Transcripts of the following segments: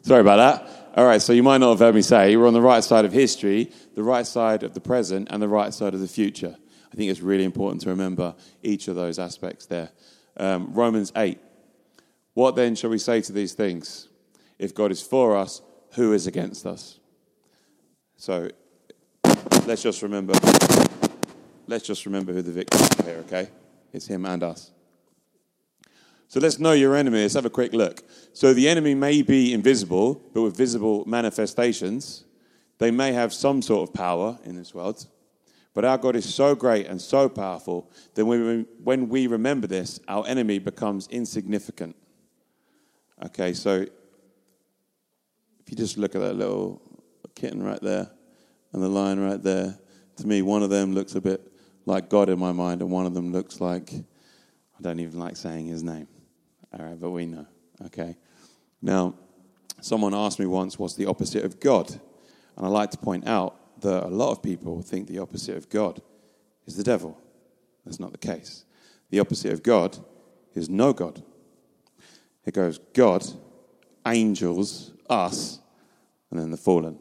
Sorry about that. All right, so you might not have heard me say we're on the right side of history, the right side of the present, and the right side of the future. I think it's really important to remember each of those aspects there. Romans 8. What then shall we say to these things? If God is for us, who is against us? So let's just remember who the victim is here, okay? It's him and us. So let's know your enemy. Let's have a quick look. So the enemy may be invisible, but with visible manifestations. They may have some sort of power in this world. But our God is so great and so powerful that when we remember this, our enemy becomes insignificant. Okay, so if you just look at that little kitten right there and the lion right there, to me, one of them looks a bit like God in my mind, and one of them looks like, I don't even like saying his name. All right, but we know, okay? Now, someone asked me once, what's the opposite of God? And I like to point out that a lot of people think the opposite of God is the devil. That's not the case. The opposite of God is no God. It goes God, angels, us, and then the fallen.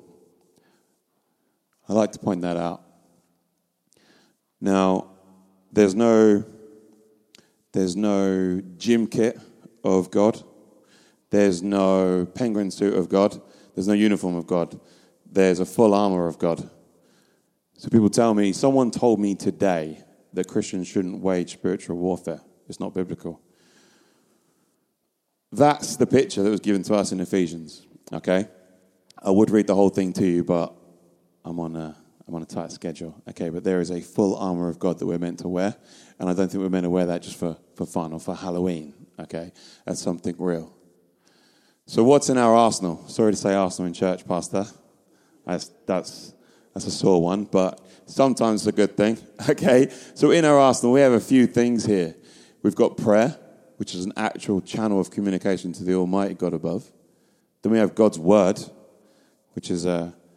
I like to point that out. Now, there's no gym kit of God. There's no penguin suit of God. There's no uniform of God. There's a full armor of God. So people tell me, someone told me today that Christians shouldn't wage spiritual warfare. It's not biblical. That's the picture that was given to us in Ephesians, okay? I would read the whole thing to you, but I'm on a tight schedule. Okay, but there is a full armor of God that we're meant to wear, and I don't think we're meant to wear that just for fun or for Halloween, okay? That's something real. So what's in our arsenal? Sorry to say arsenal in church, Pastor. That's a sore one, but sometimes it's a good thing, okay? So in our arsenal, we have a few things here. We've got prayer, which is an actual channel of communication to the Almighty God above. Then we have God's Word, which is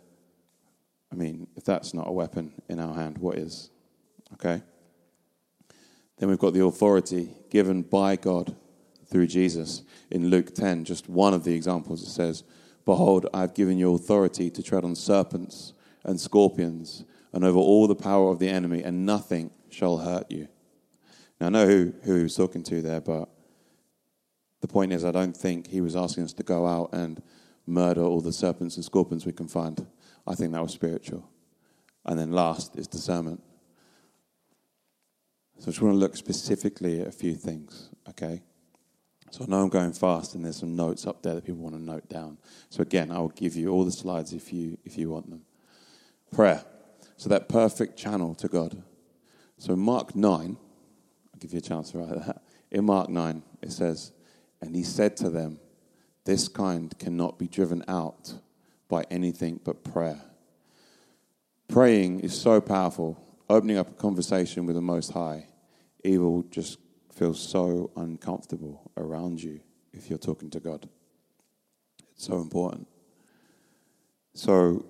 if that's not a weapon in our hand, what is? Okay? Then we've got the authority given by God through Jesus. In Luke 10, just one of the examples, it says, "Behold, I have given you authority to tread on serpents and scorpions and over all the power of the enemy, and nothing shall hurt you." Now, I know who he was talking to there, but the point is I don't think he was asking us to go out and murder all the serpents and scorpions we can find. I think that was spiritual. And then last is discernment. So I just want to look specifically at a few things, okay? So I know I'm going fast, and there's some notes up there that people want to note down. So again, I will give you all the slides if you want them. Prayer. So that perfect channel to God. So Mark 9, I'll give you a chance to write that. In Mark 9, it says, "And he said to them, this kind cannot be driven out by anything but prayer." Praying is so powerful. Opening up a conversation with the Most High, evil just feels so uncomfortable around you if you're talking to God. It's so important. So,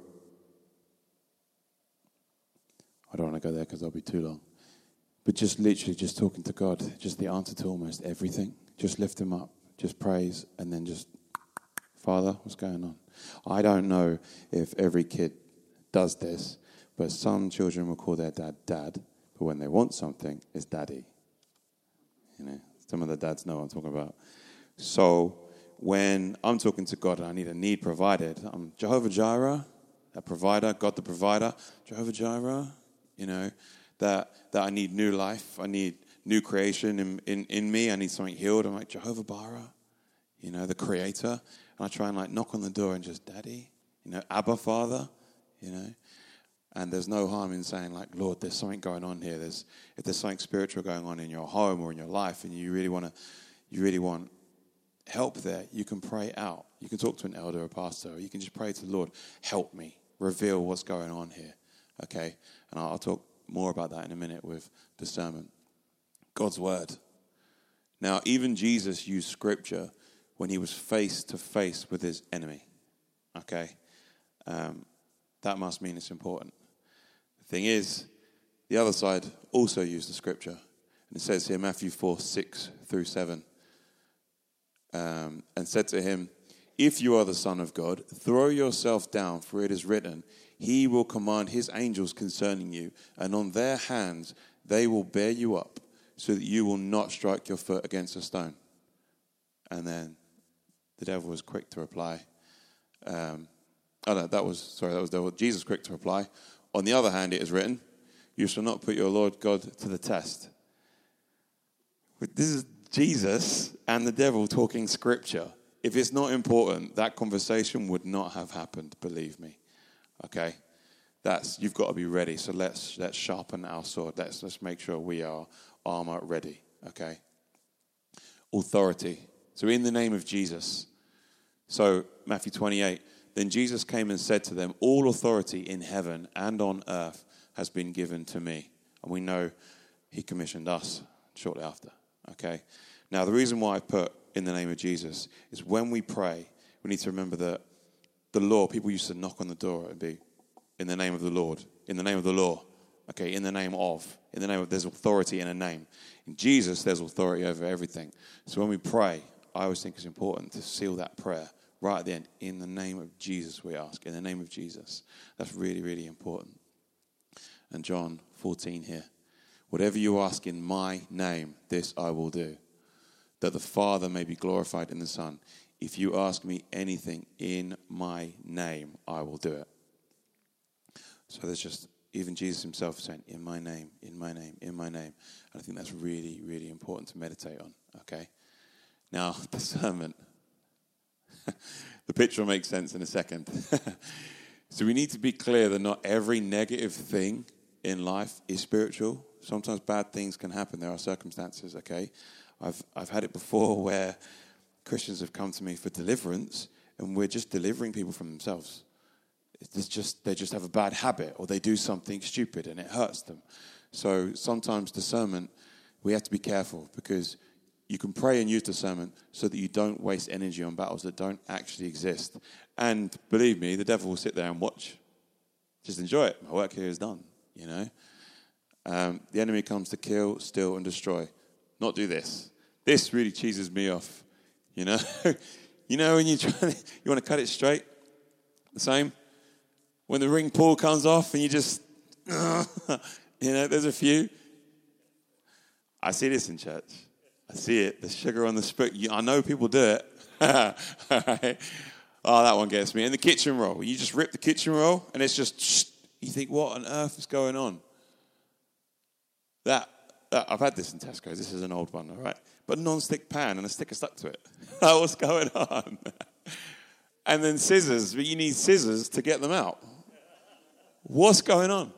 I don't want to go there because I'll be too long. But just literally just talking to God, just the answer to almost everything. Just lift him up, just praise, and then just, Father, what's going on? I don't know if every kid does this, but some children will call their dad, Dad, but when they want something, it's Daddy. You know, some of the dads know what I'm talking about. So when I'm talking to God and I need a need provided, I'm Jehovah Jireh, that provider, God the provider, Jehovah Jireh, you know, that I need new life, I need new creation in me, I need something healed. I'm like, Jehovah Bara, you know, the creator. And I try and knock on the door and just, Daddy, you know, Abba Father, you know. And there's no harm in saying, Lord, there's something going on here. If there's something spiritual going on in your home or in your life, and you really want help there, you can pray out. You can talk to an elder or a pastor, or you can just pray to the Lord, help me, reveal what's going on here. Okay? And I'll talk more about that in a minute with discernment. God's Word. Now, even Jesus used Scripture when he was face to face with his enemy. Okay? That must mean it's important. The thing is, the other side also used the Scripture. And it says here, Matthew 4, 6 through 7. And said to him, if you are the Son of God, throw yourself down, for it is written, he will command his angels concerning you, and on their hands they will bear you up, so that you will not strike your foot against a stone. And then the devil was quick to reply. That was devil. Jesus quick to reply. On the other hand, it is written, you shall not put your Lord God to the test. But this is Jesus and the devil talking scripture. If it's not important, that conversation would not have happened, believe me. Okay? You've got to be ready. So let's sharpen our sword. Let's make sure we are armor ready. Okay? Authority. So in the name of Jesus. So Matthew 28. Then Jesus came and said to them, all authority in heaven and on earth has been given to me. And we know he commissioned us shortly after. Okay? Now, the reason why I put in the name of Jesus is when we pray, we need to remember that the law, people used to knock on the door and be, in the name of the Lord, in the name of the law, okay, in the name of, there's authority in a name. In Jesus, there's authority over everything. So when we pray, I always think it's important to seal that prayer right at the end. In the name of Jesus, we ask. In the name of Jesus. That's really, really important. And John 14 here. Whatever you ask in my name, this I will do, that the Father may be glorified in the Son. If you ask me anything in my name, I will do it. So there's just, even Jesus himself saying, in my name, in my name, in my name. And I think that's really, really important to meditate on, okay? Now, discernment. The picture will make sense in a second. So we need to be clear that not every negative thing in life is spiritual. Sometimes bad things can happen. There are circumstances, okay? I've had it before where Christians have come to me for deliverance, and we're just delivering people from themselves. They just have a bad habit, or they do something stupid and it hurts them. So sometimes discernment, we have to be careful, because you can pray and use discernment so that you don't waste energy on battles that don't actually exist. And believe me, the devil will sit there and watch. Just enjoy it. My work here is done, you know. The enemy comes to kill, steal, and destroy. Not do this. This really cheeses me off, you know. You know when you want to cut it straight? The same? When the ring pull comes off and you just, there's a few. I see this in church. I see it. The sugar on the spit. I know people do it. Right. Oh, that one gets me. And the kitchen roll. You just rip the kitchen roll and it's just, you think, what on earth is going on? I've had this in Tesco. This is an old one, all right? But a non-stick pan and a sticker stuck to it. What's going on? And then scissors, but you need scissors to get them out. What's going on?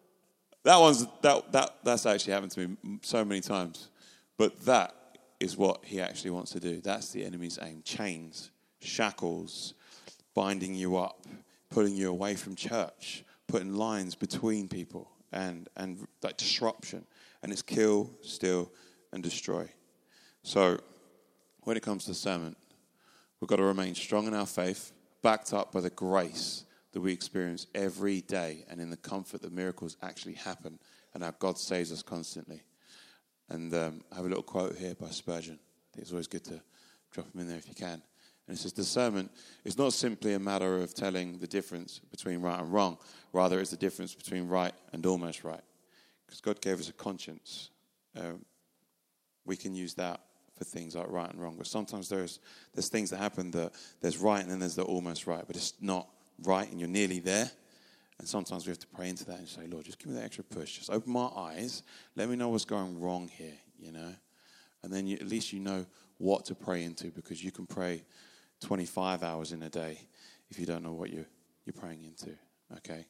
That's actually happened to me so many times. But that is what he actually wants to do. That's the enemy's aim. Chains, shackles, binding you up, pulling you away from church, putting lines between people, and like disruption. And it's kill, steal, and destroy. So when it comes to discernment, we've got to remain strong in our faith, backed up by the grace that we experience every day, and in the comfort that miracles actually happen and our God saves us constantly. And I have a little quote here by Spurgeon. I think it's always good to drop them in there if you can. And it says, discernment is not simply a matter of telling the difference between right and wrong. Rather, it's the difference between right and almost right. Because God gave us a conscience. We can use that for things like right and wrong. But sometimes there's things that happen that there's right and then there's the almost right. But it's not right and you're nearly there. And sometimes we have to pray into that and say, Lord, just give me that extra push. Just open my eyes. Let me know what's going wrong here, you know. And then at least you know what to pray into, because you can pray 25 hours in a day if you don't know what you're praying into, okay?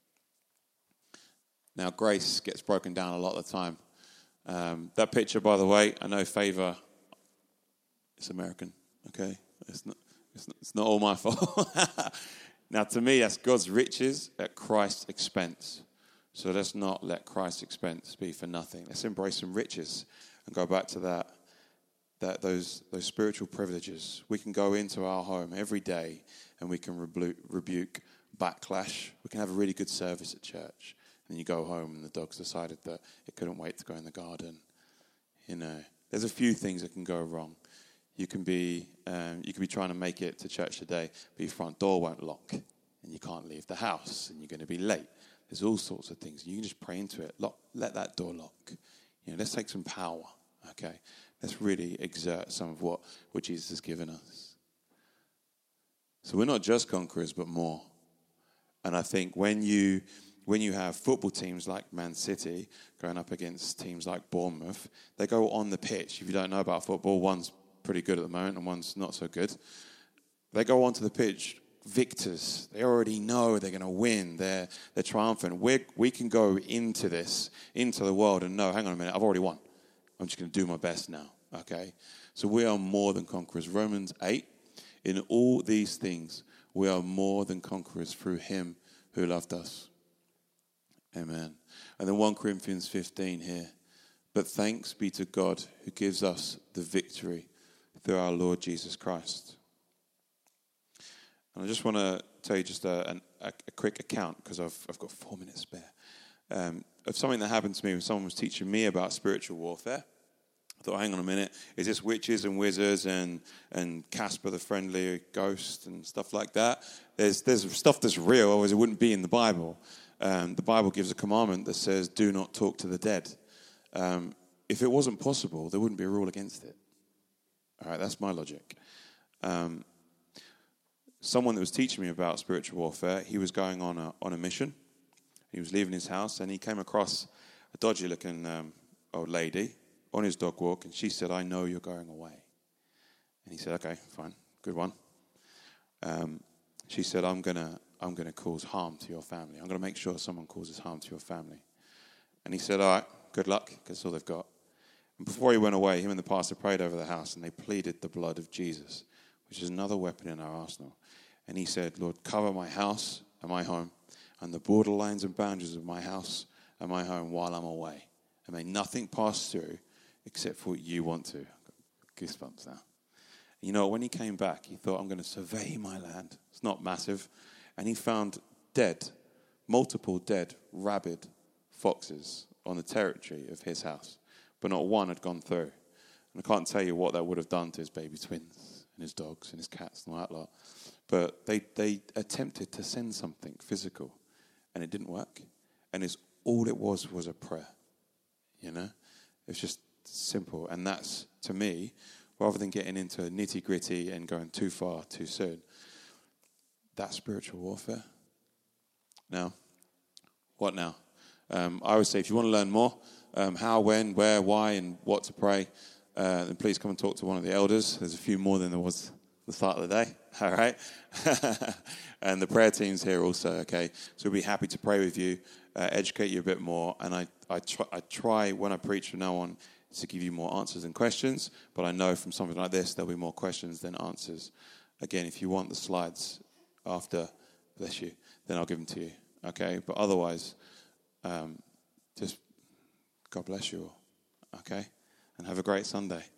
Now, grace gets broken down a lot of the time. That picture, by the way, I know Favor, it's American, okay? It's not all my fault. Now, to me, that's God's riches at Christ's expense. So let's not let Christ's expense be for nothing. Let's embrace some riches and go back to those spiritual privileges. We can go into our home every day and we can rebuke backlash. We can have a really good service at church. And you go home and the dog's decided that it couldn't wait to go in the garden. You know, there's a few things that can go wrong. You can be trying to make it to church today, but your front door won't lock, and you can't leave the house, and you're going to be late. There's all sorts of things. You can just pray into it. Let that door lock. Let's take some power. Okay, let's really exert some of what Jesus has given us. So we're not just conquerors, but more. And I think when you have football teams like Man City going up against teams like Bournemouth, they go on the pitch. If you don't know about football, one's pretty good at the moment and one's not so good. They go onto the pitch victors. They already know they're going to win. They're triumphant. We can go into the world and know, hang on a minute, I've already won. I'm just going to do my best now. Okay? So we are more than conquerors. Romans 8, in all these things, we are more than conquerors through him who loved us. Amen. And then 1 Corinthians 15 here. But thanks be to God who gives us the victory through our Lord Jesus Christ. And I just want to tell you just a quick account, because I've got 4 minutes spare, of something that happened to me when someone was teaching me about spiritual warfare. I thought, hang on a minute, is this witches and wizards and Casper the Friendly Ghost and stuff like that? There's stuff that's real, otherwise it wouldn't be in the Bible. The Bible gives a commandment that says, do not talk to the dead. If it wasn't possible, there wouldn't be a rule against it. All right, that's my logic. Someone that was teaching me about spiritual warfare, he was going on a mission. He was leaving his house, and he came across a dodgy-looking old lady on his dog walk, and she said, I know you're going away. And he said, okay, fine, good one. She said, I'm gonna cause harm to your family. I'm going to make sure someone causes harm to your family. And he said, all right, good luck, because that's all they've got. And before he went away, him and the pastor prayed over the house, and they pleaded the blood of Jesus, which is another weapon in our arsenal. And he said, Lord, cover my house and my home, and the borderlines and boundaries of my house and my home while I'm away. And may nothing pass through except for what you want to. I've got goosebumps now. You know, when he came back, he thought, I'm going to survey my land. It's not massive. And he found multiple dead, rabid foxes on the territory of his house. But not one had gone through. And I can't tell you what that would have done to his baby twins and his dogs and his cats and all that lot. But they attempted to send something physical, and it didn't work. And all it was a prayer, It's just simple. And that's, to me, rather than getting into nitty-gritty and going too far too soon, that's spiritual warfare. Now, what now? I always say, if you want to learn more, how, when, where, why, and what to pray, then please come and talk to one of the elders. There's a few more than there was at the start of the day, all right? And the prayer team's here also, okay? So we'll be happy to pray with you, educate you a bit more, and I try when I preach from now on to give you more answers than questions, but I know from something like this there'll be more questions than answers. Again, if you want the slides after, bless you, then I'll give them to you, okay? But otherwise, just God bless you all, okay? And have a great Sunday.